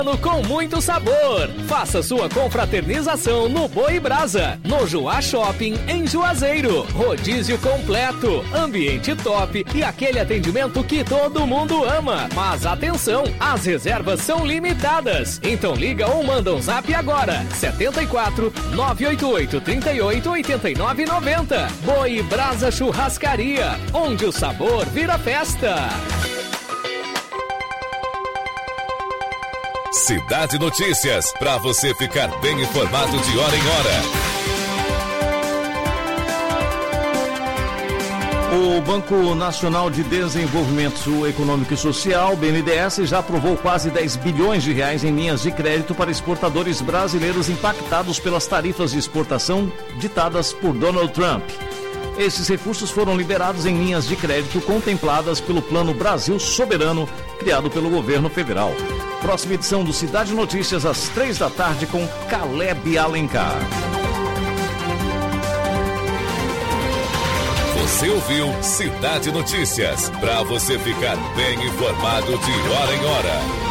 Com muito sabor. Faça sua confraternização no Boi Brasa, no Juá Shopping, em Juazeiro. Rodízio completo, ambiente top e aquele atendimento que todo mundo ama. Mas atenção, as reservas são limitadas. Então liga ou manda um zap agora. 74 988 38 89 90. Boi Brasa Churrascaria, onde o sabor vira festa. Cidade Notícias, para você ficar bem informado de hora em hora. O Banco Nacional de Desenvolvimento Econômico e Social, BNDES, já aprovou quase 10 bilhões de reais em linhas de crédito para exportadores brasileiros impactados pelas tarifas de exportação ditadas por Donald Trump. Esses recursos foram liberados em linhas de crédito contempladas pelo Plano Brasil Soberano, criado pelo governo federal. Próxima edição do Cidade Notícias, às 3 da tarde, com Caleb Alencar. Você ouviu Cidade Notícias, para você ficar bem informado de hora em hora.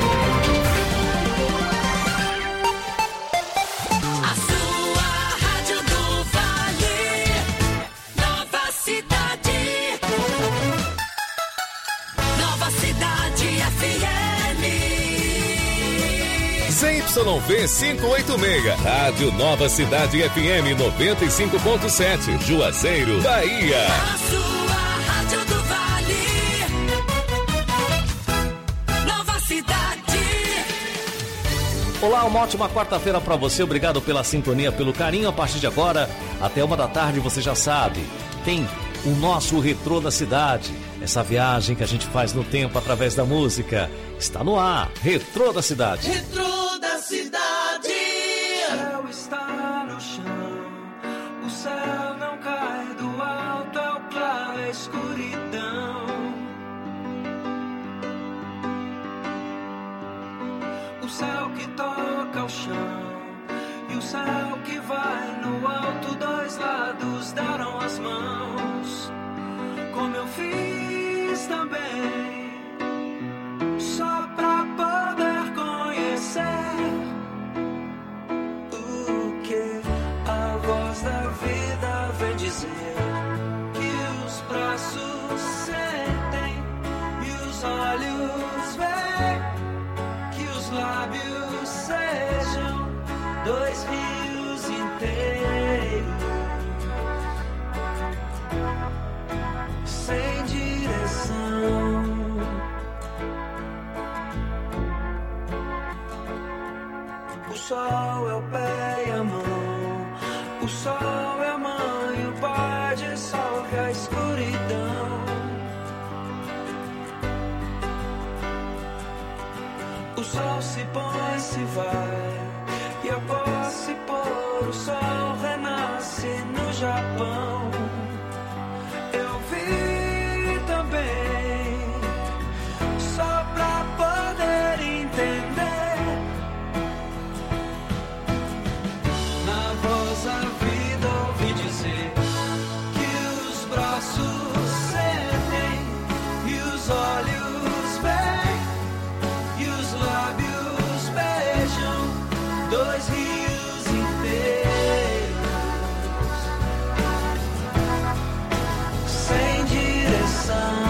ZYV 586, Rádio Nova Cidade FM 95.7, Juazeiro, Bahia. A sua Rádio do Vale, Nova Cidade. Olá, uma ótima quarta-feira para você. Obrigado pela sintonia, pelo carinho. A partir de agora, até 1 da tarde, você já sabe, tem o nosso Retrô da Cidade. Essa viagem que a gente faz no tempo através da música. Está no ar, Retrô da Cidade. Retrô da Cidade. O céu está no chão, o céu não cai do alto, é o claro, é a escuridão. O céu que toca o chão e o céu que vai no alto, dois lados deram as mãos, como eu fiz também, só pra poder conhecer o que a voz da vida vem dizer, que os braços sentem e os olhos veem, que os lábios sejam dois rios inteiros, sem direção. O sol é o pé e a mão, o sol é a mãe, o pai dissolve a escuridão. O sol se põe, se vai, e após se pôr, o sol renasce no Japão. Eu vi também, só pra poder entender, na voz da vida ouvi dizer, que os braços sentem e os olhos veem, e os lábios beijam dois rios inteiros, sem direção.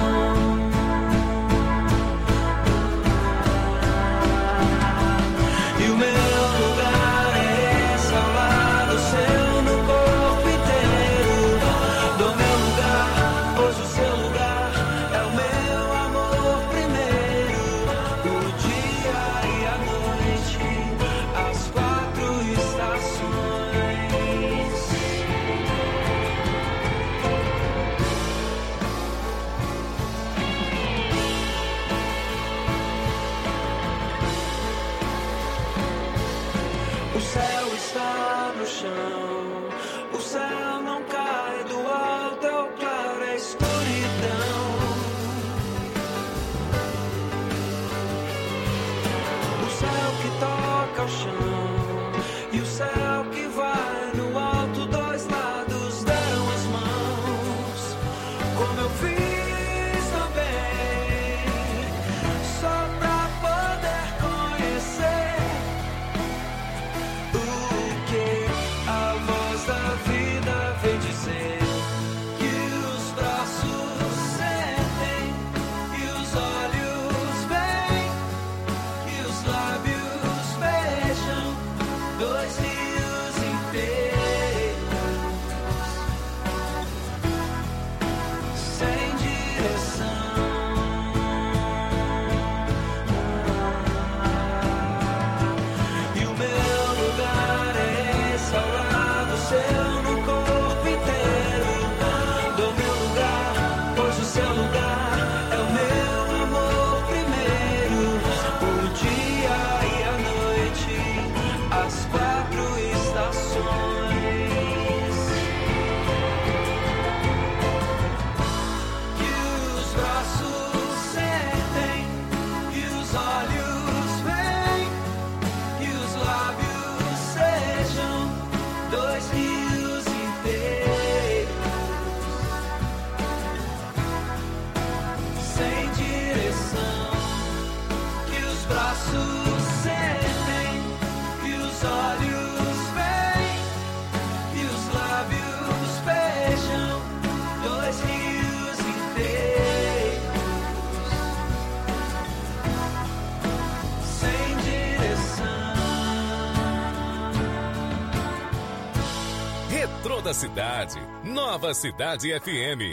E o meu lugar é esse, ao lado seu, no corpo inteiro. Do meu lugar, pois o seu lugar é o meu amor primeiro. O dia e a noite, as quatro estações. O céu está no chão, o céu não cai do alto, é o claro, é a escuridão. O céu que toca o chão e o céu que vai no alto, dois lados deram as mãos, como eu fiz também, só pra poder conhecer da cidade. Nova Cidade FM.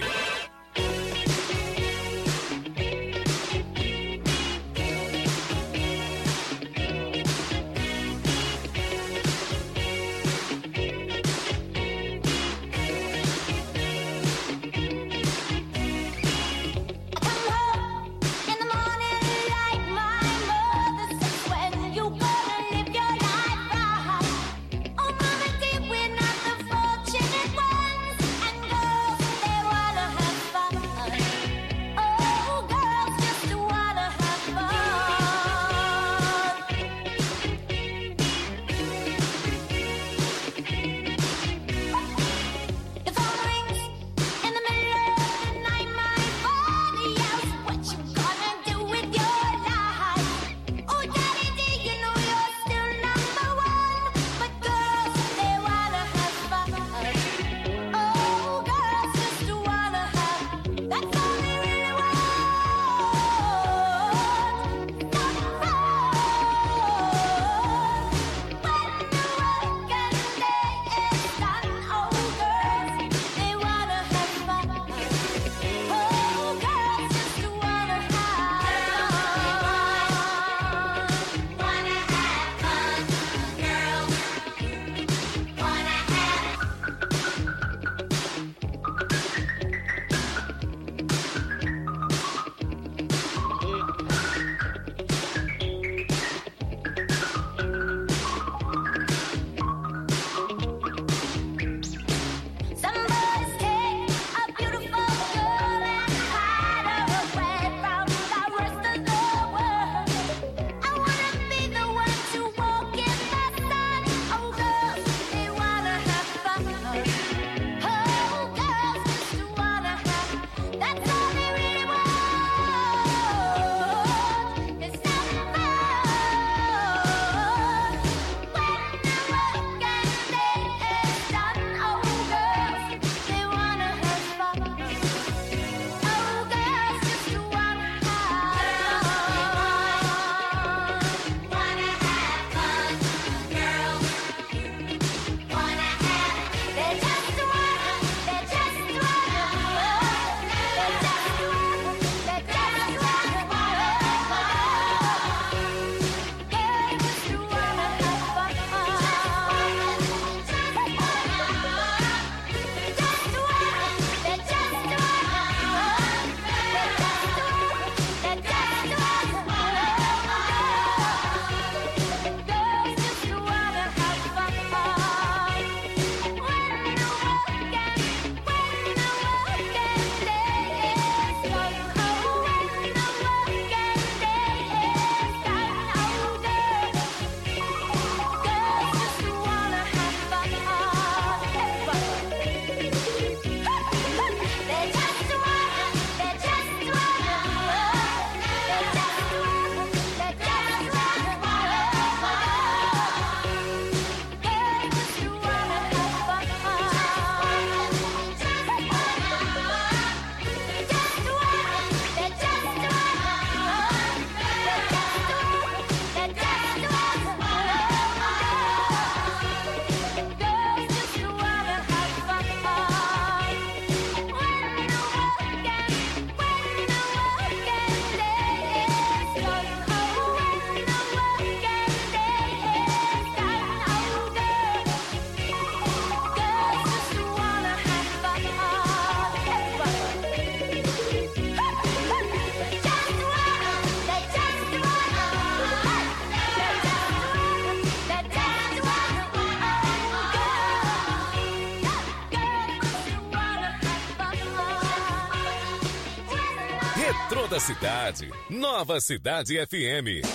Retrô da cidade. Nova Cidade FM.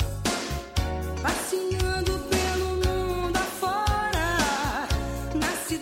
Passeando pelo mundo afora,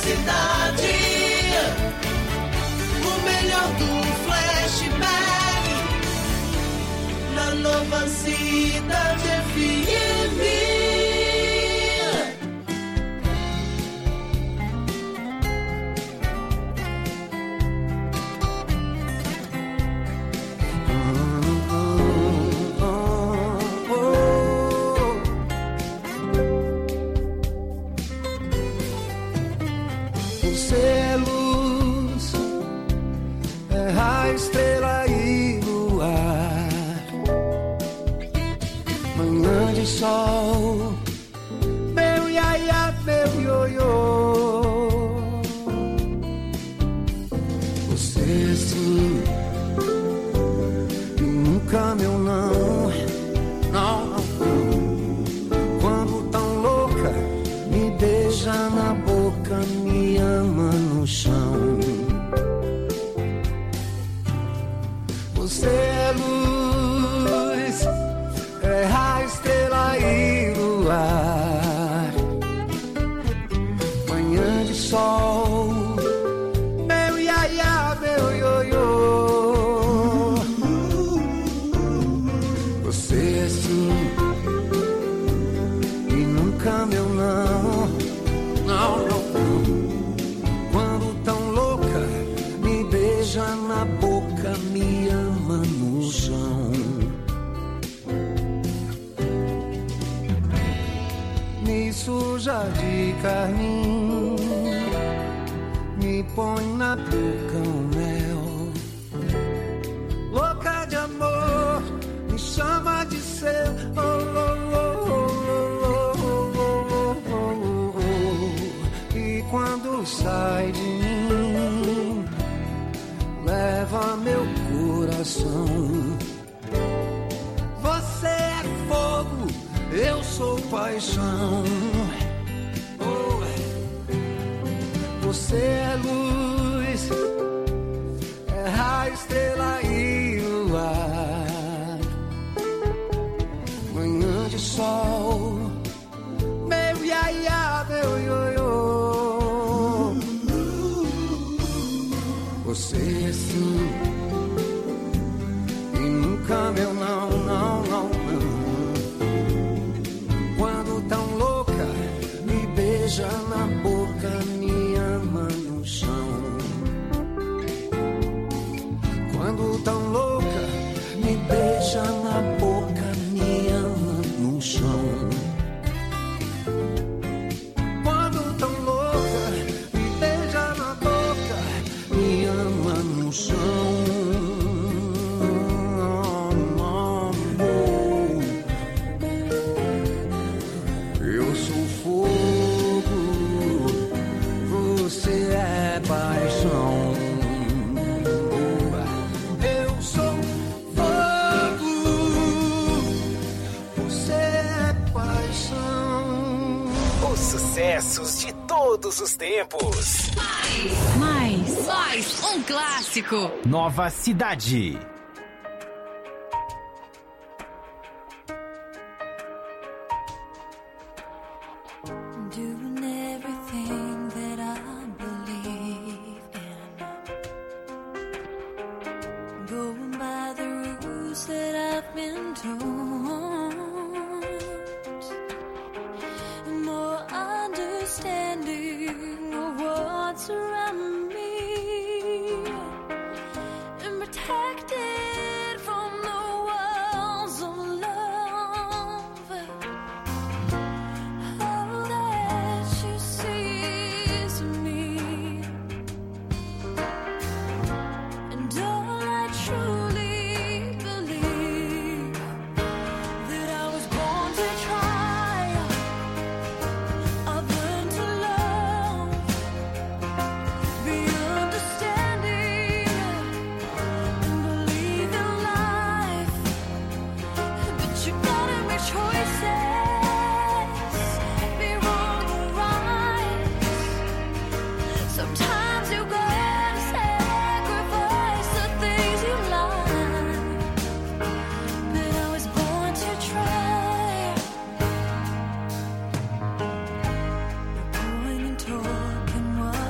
cidade. O melhor do flashback na Nova Cidade FM. Estrela e luar, manhã de sol, meu iaia, meu ioiô. Você sim, e nunca meu não, não, não. Quando tão louca, me beija na boca, me ama no chão. Você é luz, é a estrela e luar, manhã de sol, meu iaia, meu ioiô. Você é sim, e nunca meu não, não, não. Quando tão louca, me beija na boca, me ama no chão. Me suja de carmim, me põe na boca um mel. Louca de amor, me chama de seu. Oh, oh, oh, oh, oh, oh, oh, oh. E quando sai de mim, leva meu coração. Você é fogo, eu sou paixão. Oh, você é luz, é a estrela e luar, manhã de sol, meu iaia, meu ioiô. Você é sim, e nunca meu não, não, não, não. Quando tão louca, me beija na boca, me ama no chão. Quando tão louca, me beija na boca, me ama no chão. Quando tão louca, me beija na boca, me ama no chão. Eu sou fogo, você é paixão. Eu sou fogo, você é paixão. Os sucessos de todos os tempos. Mais um clássico. Nova Cidade. Doing everything that I believe in, going by the rules that I've been taught, more understanding of what's around me, and protected from the walls of love. All that you see is me, and all I truly believe, that I was born to try. I've learned to love, be understanding, and believe in life. But you gotta make choices, be wrong or right. Sometimes you gotta sacrifice the things you like. But I was born to try. No point in talking while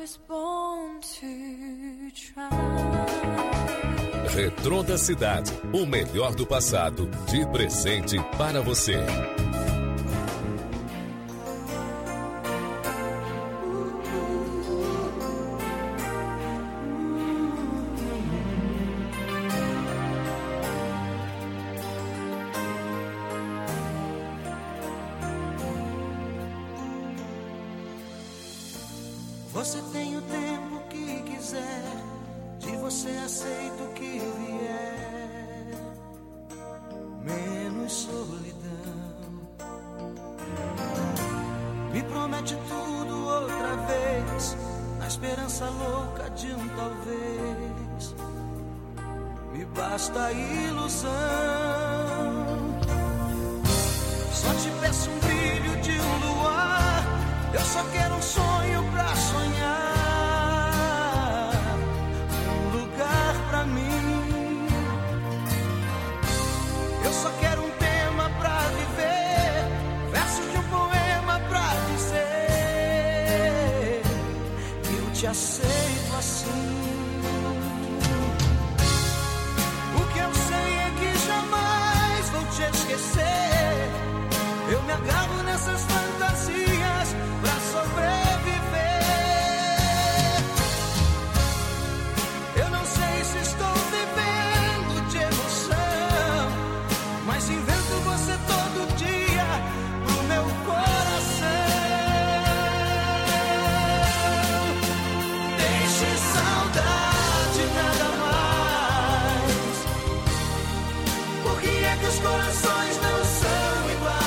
was born to try. Retrô da Cidade, o melhor do passado, de presente para você. Você tem o tempo que quiser, de você aceito o que vier, menos solidão. Me promete tudo outra vez, na esperança louca de um talvez. Me basta a ilusão. Só te peço um brilho de um luar, eu só quero um sonho pra sonhar, um lugar pra mim. Eu só quero um tema pra viver, versos de um poema pra dizer que eu te aceito assim. O que eu sei é que jamais vou te esquecer. Eu me agarro nessas fantasias pra sobreviver. Eu não sei se estou vivendo de emoção, mas invento você todo dia pro meu coração. Deixe saudade nada mais. Por que é que os corações não são iguais?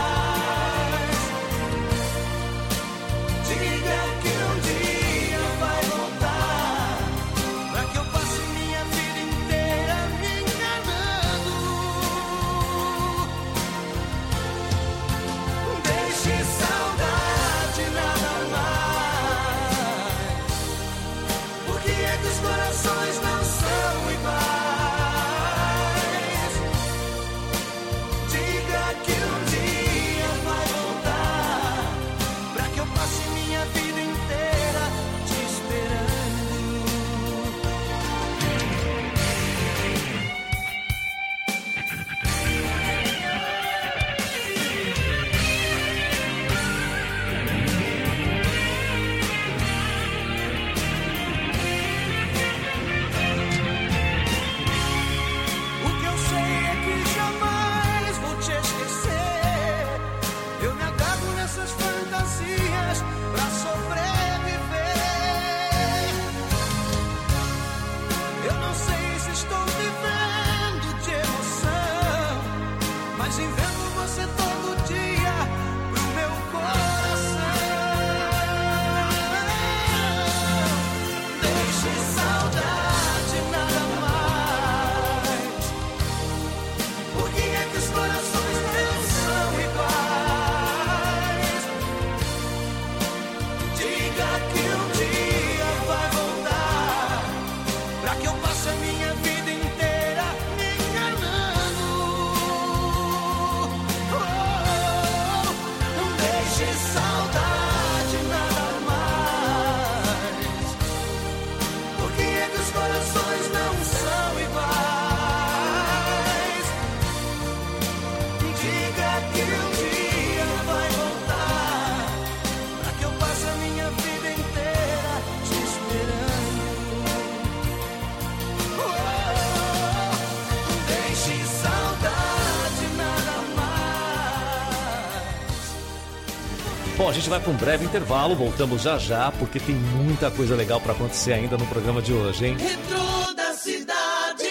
Bom, a gente vai para um breve intervalo, voltamos já já, porque tem muita coisa legal para acontecer ainda no programa de hoje, hein? Retrô da Cidade.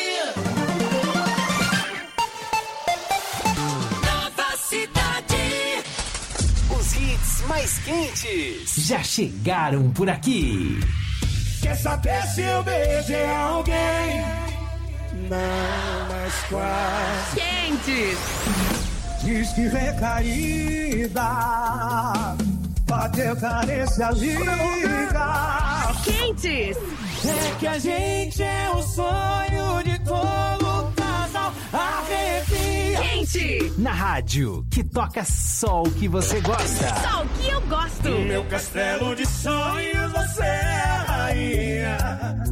Nova Cidade. Os hits mais quentes Já chegaram por aqui. Quer saber se eu beijei alguém? Não, mas quase. Quentes. Diz que recaída, bateu carência, liga. Quentes. É que a gente é o sonho de todo casal, arrepia. Quente. Na rádio, que toca só o que você gosta. Só o que eu gosto. No meu castelo de sonhos você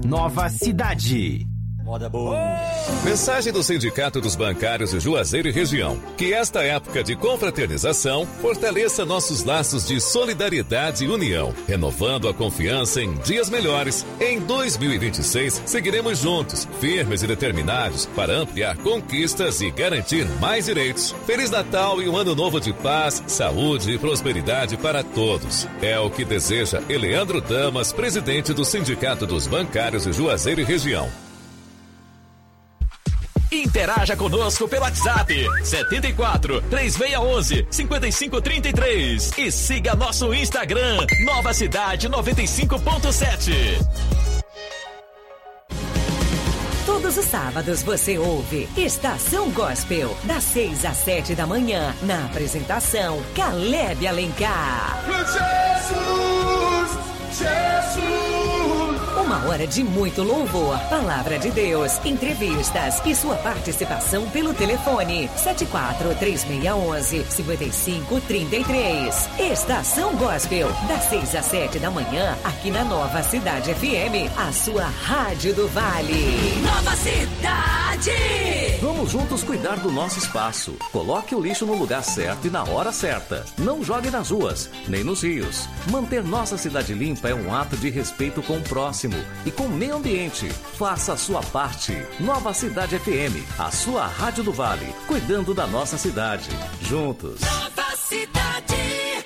Nova Cidade. Moda boa. Mensagem do Sindicato dos Bancários de Juazeiro e Região. Que esta época de confraternização fortaleça nossos laços de solidariedade e união, renovando a confiança em dias melhores. Em 2026, seguiremos juntos, firmes e determinados para ampliar conquistas e garantir mais direitos. Feliz Natal e um ano novo de paz, saúde e prosperidade para todos. É o que deseja Eleandro Damas, presidente do Sindicato dos Bancários de Juazeiro e Região. Interaja conosco pelo WhatsApp 74 3611 5533 e siga nosso Instagram Nova Cidade 95.7. Todos os sábados você ouve Estação Gospel, das 6 às 7 da manhã, na apresentação Caleb Alencar. Jesus! Uma hora de muito louvor, palavra de Deus, entrevistas e sua participação pelo telefone 74-3611-5533. Estação Gospel, das 6 às 7 da manhã, aqui na Nova Cidade FM, a sua Rádio do Vale. Nova Cidade! Vamos juntos cuidar do nosso espaço. Coloque o lixo no lugar certo e na hora certa. Não jogue nas ruas, nem nos rios. Manter nossa cidade limpa é um ato de respeito com o próximo e com o meio ambiente. Faça a sua parte. Nova Cidade FM, a sua Rádio do Vale, cuidando da nossa cidade. Juntos. Nova Cidade.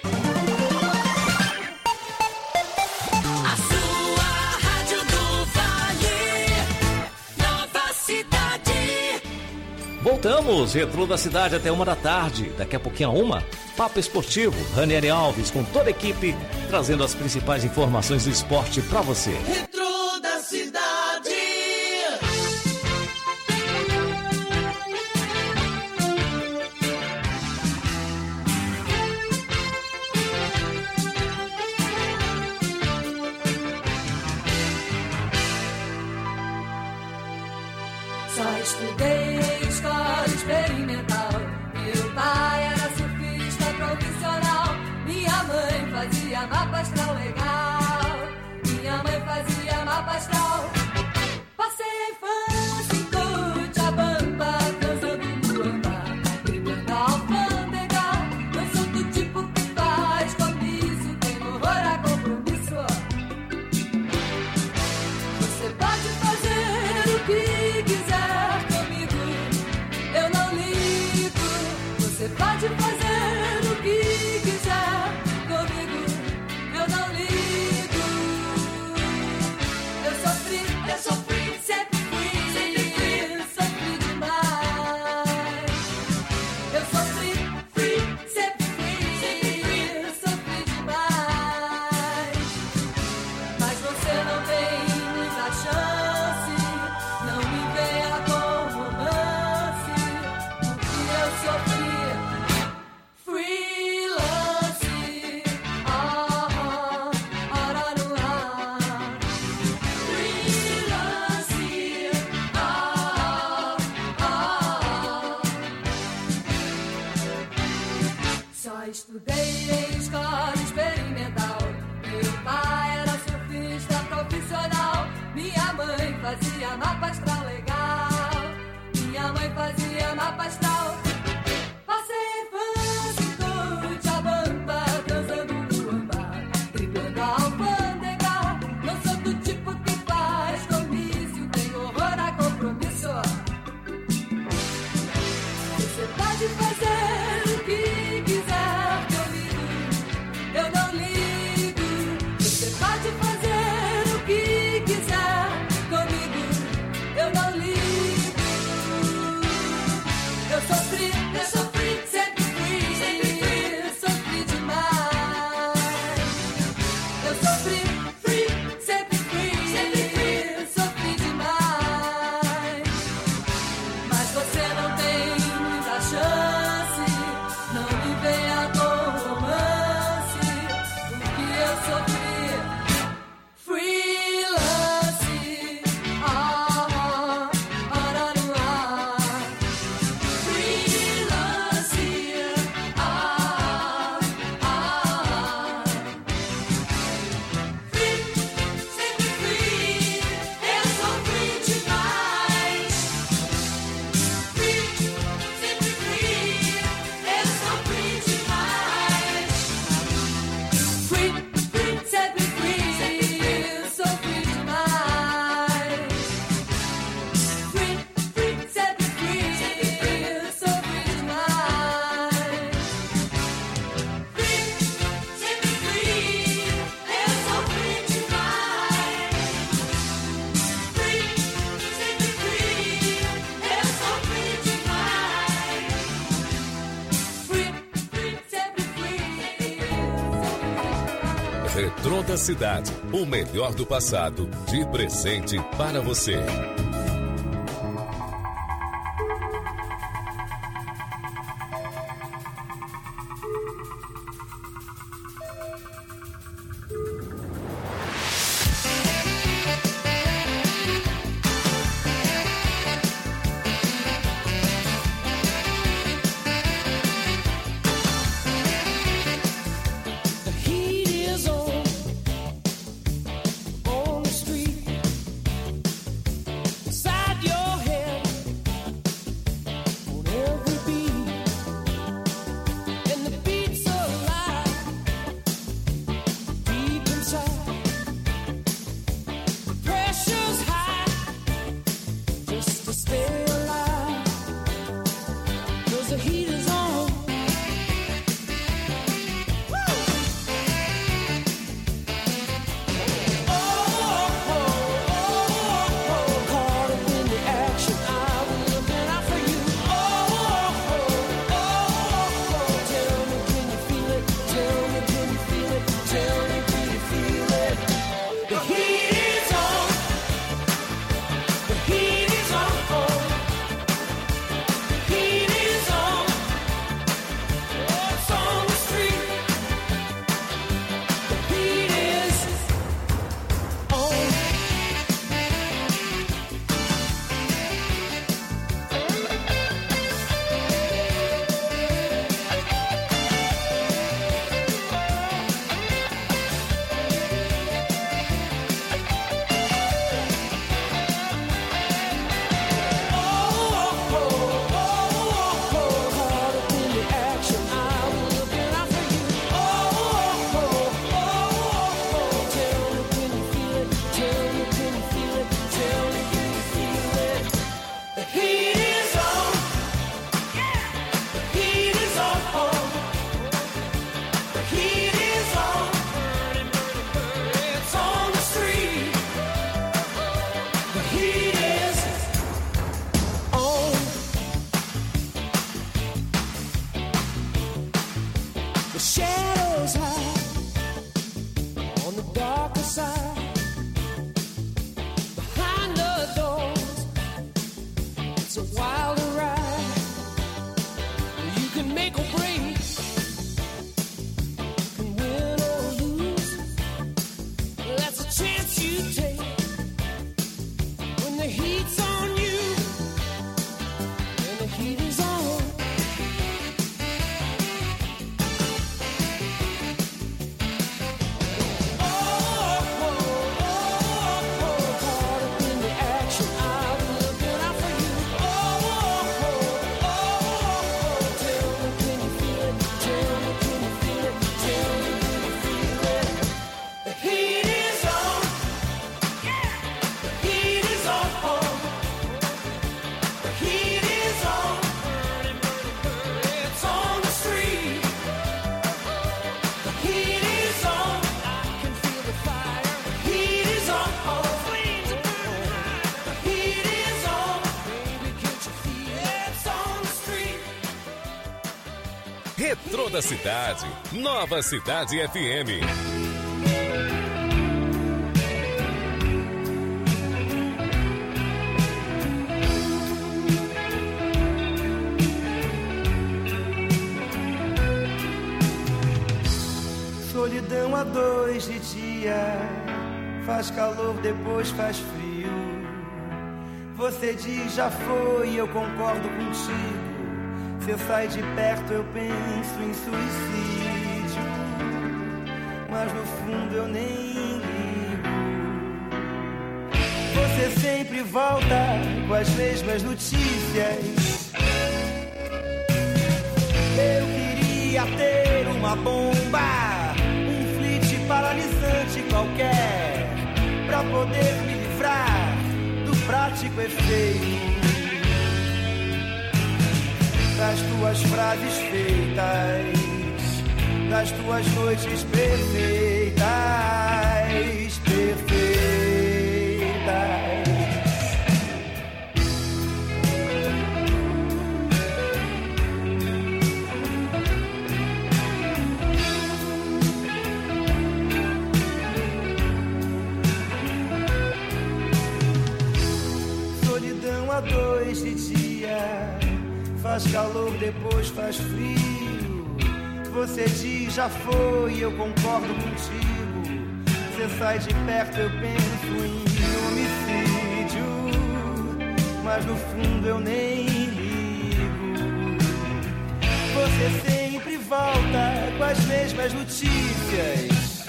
A sua Rádio do Vale. Nova Cidade. Voltamos, Retrô da Cidade até 1 da tarde. Daqui a pouquinho a 1, Papo Esportivo, Ranieri Alves com toda a equipe, trazendo as principais informações do esporte para você. Retrô da Cidade. Só estudei escola experimental. Meu pai era surfista profissional. Minha mãe fazia mapa astral legal. Minha mãe fazia mapa astral. Passei a infância em Cochabamba, dançando muamba, driblando a alfândega. Eu sou do tipo que faz comício, tem horror a compromisso. Você pode fazer o que quiser comigo, eu não ligo. Você pode fazer o que quiser comigo, eu não ligo. Eu sofri, sempre fui sofri demais. Eu sofri, sempre fui sofri demais. Mas você não tem muita chance, não me venha com romance, porque eu sofri freelance. Ora no ar, freelance. Só estudei em escola experimental. Meu pai era surfista profissional. Minha mãe fazia mapa astral legal. Minha mãe fazia mapa astral. Passei a infância em Cochabamba, dançando muamba, driblando a alfândega. Não sou do tipo que faz comício, tem horror a compromisso. Você pode fazer o que quiser comigo, eu não ligo. Você pode fazer o que quiser comigo, eu não ligo. Eu sofri, sempre fui sofri demais. Eu sofri, sempre fui sofri demais. Mas você não tem muita chance, não me venha com romance, porque eu sofri Toda cidade, o melhor do passado, de presente para você. Retrô da Cidade, Nova Cidade FM. Solidão a 2 de dia, faz calor, depois faz frio. Você diz já foi, eu concordo contigo. Você sai de perto, eu penso em suicídio, mas no fundo eu nem ligo. Você sempre volta com as mesmas notícias. Eu queria ter uma bomba, um flit paralisante qualquer, pra poder me livrar do prático efeito das tuas frases feitas, das tuas noites perfeitas, perfeitas. noite e dia, faz calor, depois faz frio. Você diz já foi, eu concordo contigo. Você sai de perto, eu penso em homicídio, mas no fundo eu nem ligo. Você sempre volta com as mesmas notícias.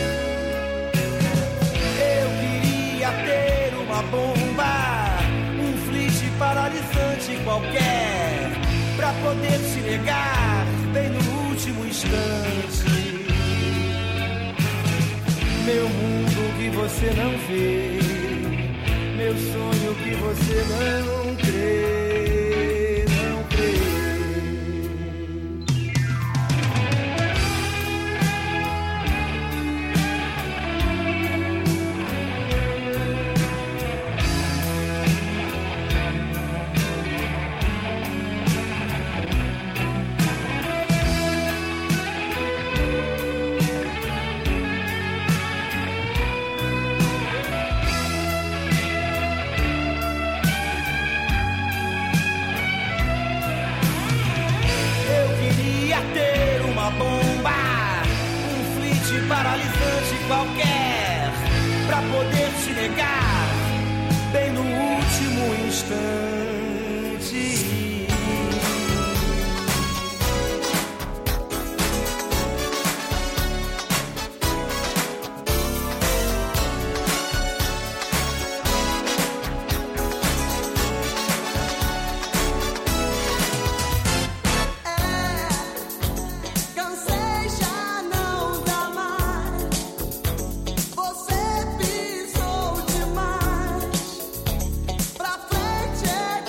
Eu queria ter uma bomba, um flash paralisante qualquer, pra poder te negar bem no último instante. Meu mundo que você não vê, meu sonho que você não crê, não crê. Paralisante qualquer, pra poder te negar bem no último instante. Você pisou demais, pra frente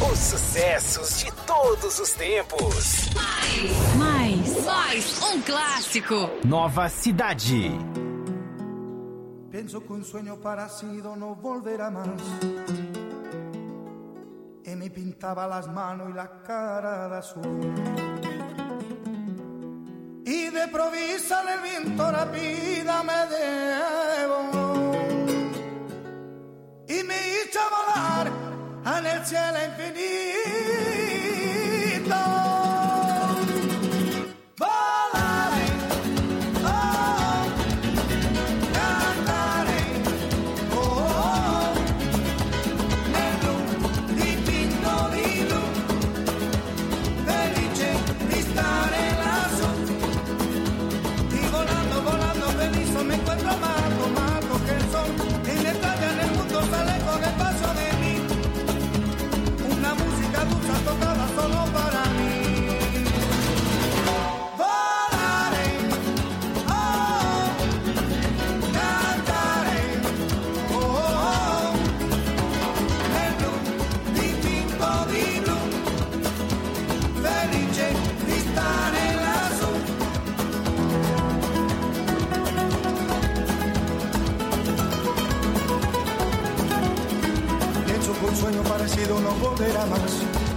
Os sucessos de todos os tempos. Mais um clássico. Nova Cidade. Pienso que un sueño parecido no volverá más. Y me pintaba las manos y la cara de azul. Y de provisa el viento rápida me llevó. Y me hizo volar en el cielo infinito. Volaré, oh, cantaré, oh, nero, dipinto di blu, felice di stare lassù. Y volando, volando feliz me encuentro amado, amado que el sol en estrella en el mundo sale con el paso de mí. Una música dulce tocada solo para mí. Volaré, oh, cantaré, oh, nel blu, dipinto di blu, felice di stare lassù. Pienso que un sueño parecido no volverá más.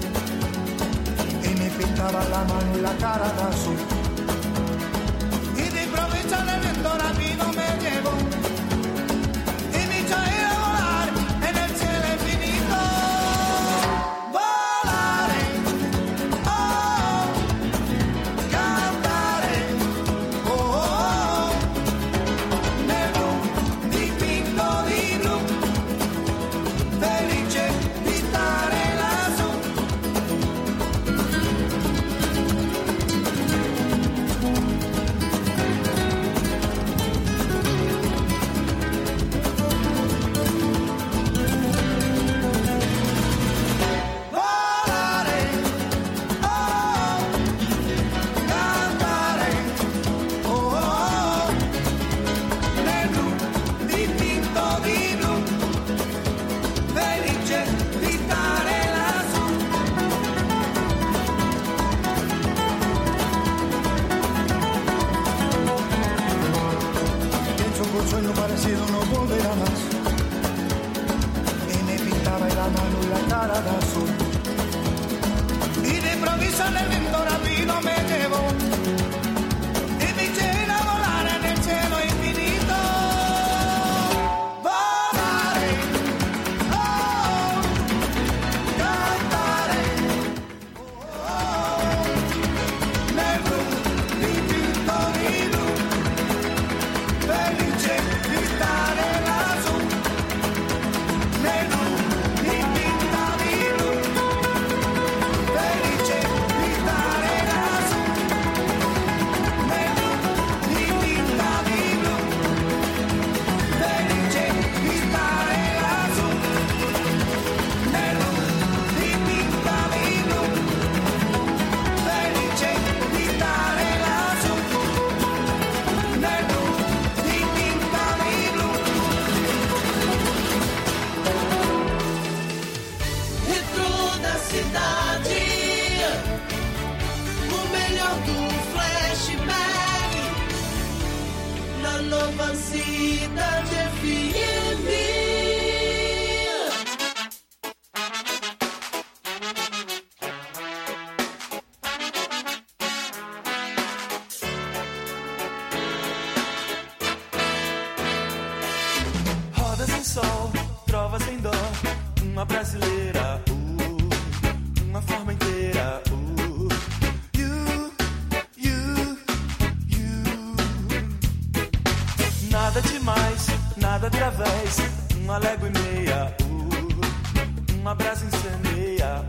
Y me pintaba la mano y la cara de azul. Y de improviso el viento rápido me llevó. Y me hizo ir a volar en el cielo infinito. Volaré, oh, cantaré, oh, nel blu, dipinto di blu, felice di stare lassù. Volare, oh, cantare, oh, nel blu, dipinto di blu, felice di stare lassù. Pienso que un sueño parecido no volverá más. Y me pintaba la mano y la cara de azul. Y de improviso el viento rápido me llevó. Y me hizo ir a volar en el cielo infinito. Volaré, oh, cantaré, oh, nel blu, dipinto di blu, felice di stare lassù. Nel blu, dipinto di blu, felice di stare lassù. Nel blu, dipinto di blu, felice di stare lassù. Nel blu, dipinto di blu, felice di stare lassù. Nel blu, dipinto di blu. Retro da cidade, o melhor do flashback na Nova Cidade FM. Roda sem sol, trova sem dó, uma brasileira, uma forma inteira, nada demais, nada através, uma légua e meia, uma brasa incendeia,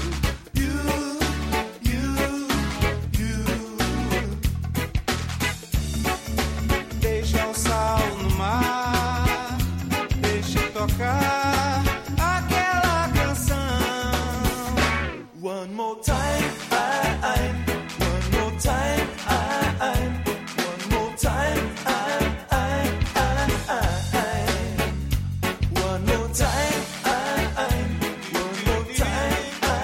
deixa o sal no mar, deixa tocar aquela canção. One more time, one more time, one more time, one more time, one more time.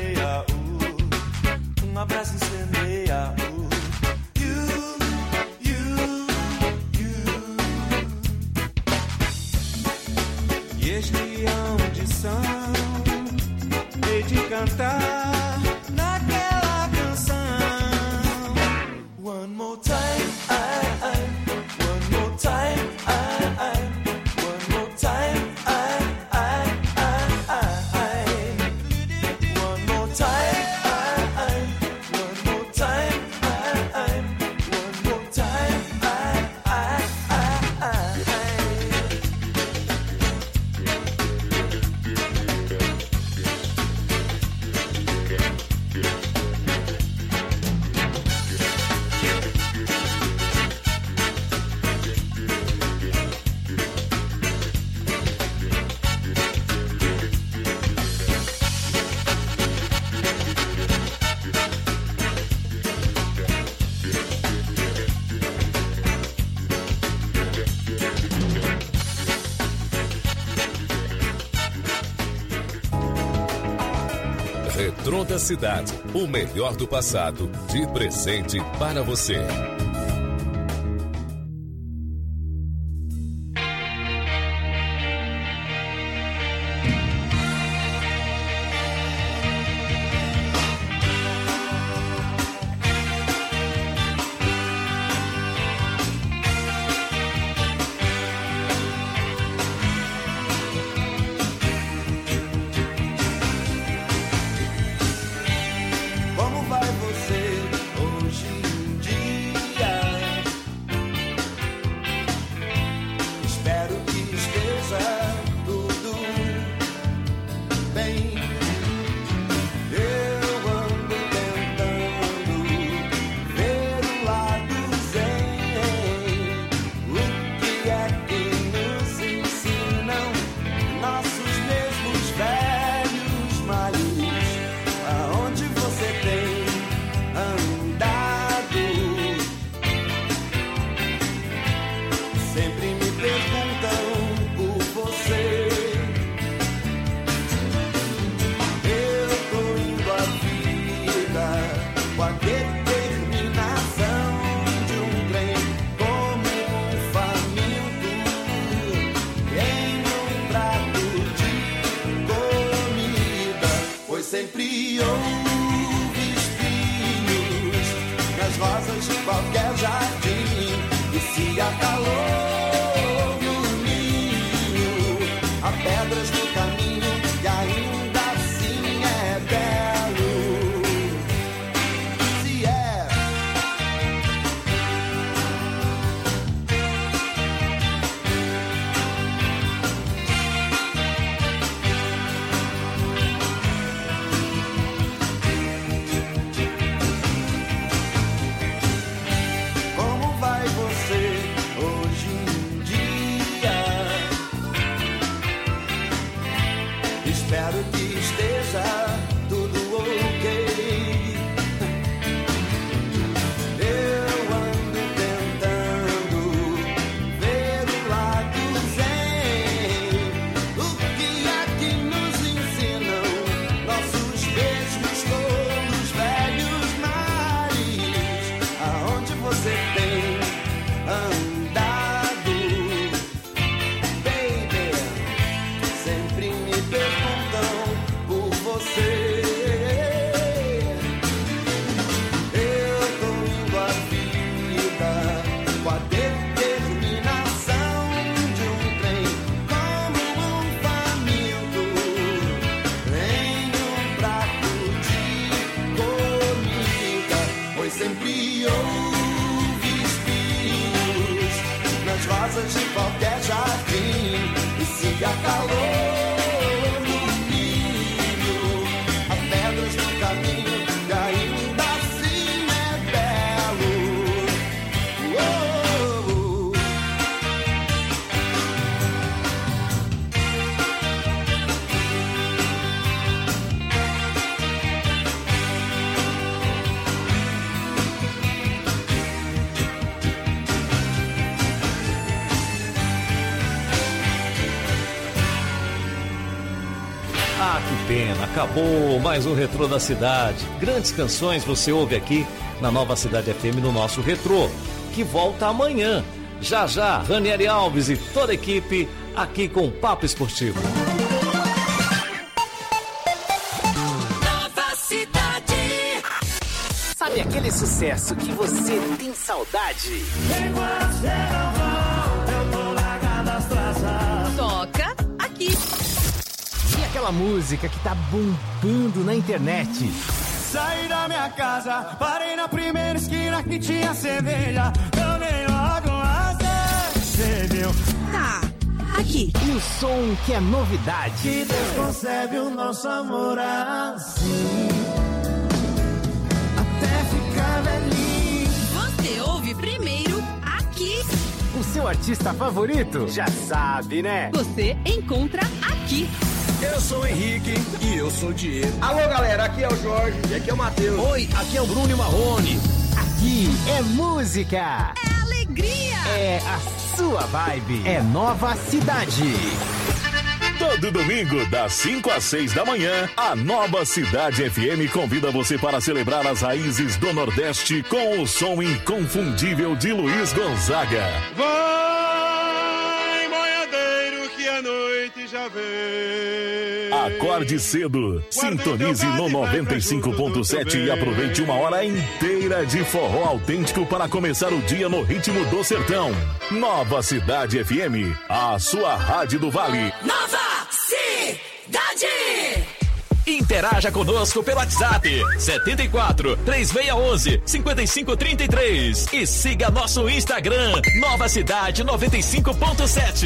incendeia, um abraço incendeia, E este é uma audição, hei de cantar naquela canção. One more time, one more time, one more time, one more time, one more time, one more time, Retrô da Cidade, o melhor do passado, de presente para você. como vai você hoje em dia? Espero que esteja tudo bem. Eu ando tentando ver o lado zen. O que é que nos ensinam nossos mesmos velhos males? Aonde você tem andado? Sempre me perguntam por você. Eu tô indo à vida com a determinação de um trem, como um faminto em um prato de comida. Pois sempre houve espinhos nas rosas de qualquer jardim, e se há calor no ninho, há pedras no caminho, e ainda assim é belo. Se é como vai você hoje Acabou mais um Retrô da Cidade. Grandes canções você ouve aqui na Nova Cidade FM no nosso Retrô, que volta amanhã. Já já, Ranieri Alves e toda a equipe aqui com o Papo Esportivo. Nova Cidade. Sabe aquele sucesso que você tem saudade? Toca aqui. E aquela música que tá bombando na internet? Saí da minha casa, parei na primeira esquina que tinha cerveja. Tomei logo acendeu. Tá, aqui. E o som que é novidade. Que Deus concebe o nosso amor assim, até ficar velhinho. Você ouve primeiro aqui. O seu artista favorito? Já sabe, né? Você encontra aqui. Eu sou o Henrique e eu sou o Diego. Alô, galera, aqui é o Jorge e aqui é o Matheus. Oi, aqui é o Bruno e Marrone. Aqui é música. É alegria. É a sua vibe. É Nova Cidade. Todo domingo, das 5 às 6 da manhã, a Nova Cidade FM convida você para celebrar as raízes do Nordeste com o som inconfundível de Luiz Gonzaga. Vai, boiadeiro, que a noite já vem. Acorde cedo, sintonize no 95.7 e aproveite uma hora inteira de forró autêntico para começar o dia no ritmo do sertão. Nova Cidade FM, a sua rádio do Vale. Nova Cidade. Interaja conosco pelo WhatsApp 74 3611 5533 e siga nosso Instagram Nova Cidade 95.7.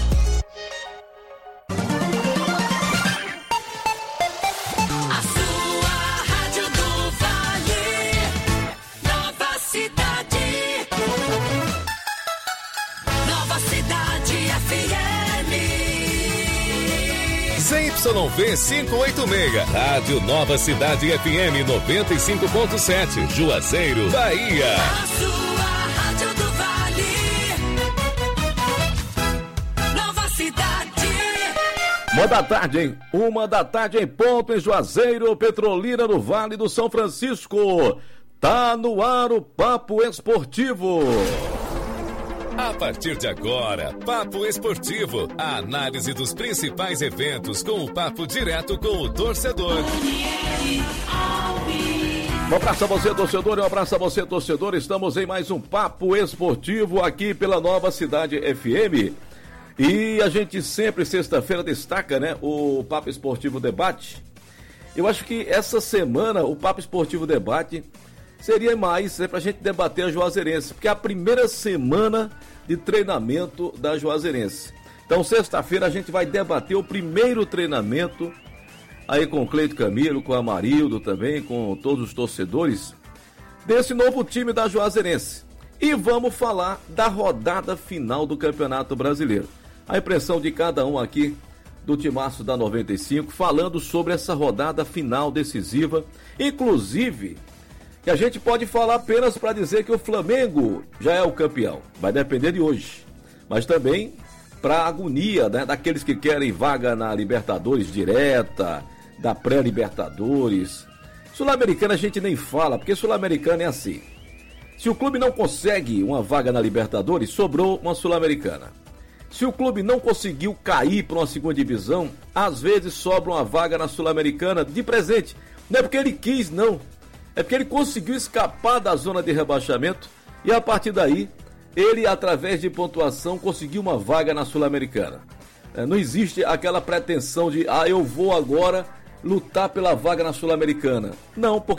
ZYV 586, Rádio Nova Cidade FM 95.7, Juazeiro, Bahia. A sua rádio do Vale. Nova Cidade. 1h, hein? 1h em ponto em Juazeiro, Petrolina, no Vale do São Francisco. Tá no ar o Papo Esportivo. A partir de agora, Papo Esportivo, a análise dos principais eventos com o papo direto com o torcedor. Um abraço a você, torcedor, e um abraço a você, torcedor. Estamos em mais um Papo Esportivo aqui pela Nova Cidade FM. E a gente sempre, sexta-feira, destaca, né, o Papo Esportivo Debate. Eu acho que essa semana o Papo Esportivo Debate seria mais para a gente debater a Juazeirense, porque é a primeira semana de treinamento da Juazeirense. Então, sexta-feira, a gente vai debater o primeiro treinamento aí com o Cleito Camilo, com o Amarildo também, com todos os torcedores desse novo time da Juazeirense. E vamos falar da rodada final do Campeonato Brasileiro. A impressão de cada um aqui do timaço da 95, falando sobre essa rodada final decisiva, inclusive que a gente pode falar apenas para dizer que o Flamengo já é o campeão. Vai depender de hoje. Mas também para a agonia, né, daqueles que querem vaga na Libertadores direta, da pré-Libertadores. Sul-Americana a gente nem fala, porque Sul-Americana é assim. Se o clube não consegue uma vaga na Libertadores, sobrou uma Sul-Americana. Se o clube não conseguiu cair para uma segunda divisão, às vezes sobra uma vaga na Sul-Americana de presente. Não é porque ele quis, não. É porque ele conseguiu escapar da zona de rebaixamento e a partir daí, ele, através de pontuação, conseguiu uma vaga na Sul-Americana. Não existe aquela pretensão de, eu vou agora lutar pela vaga na Sul-Americana. Não, porque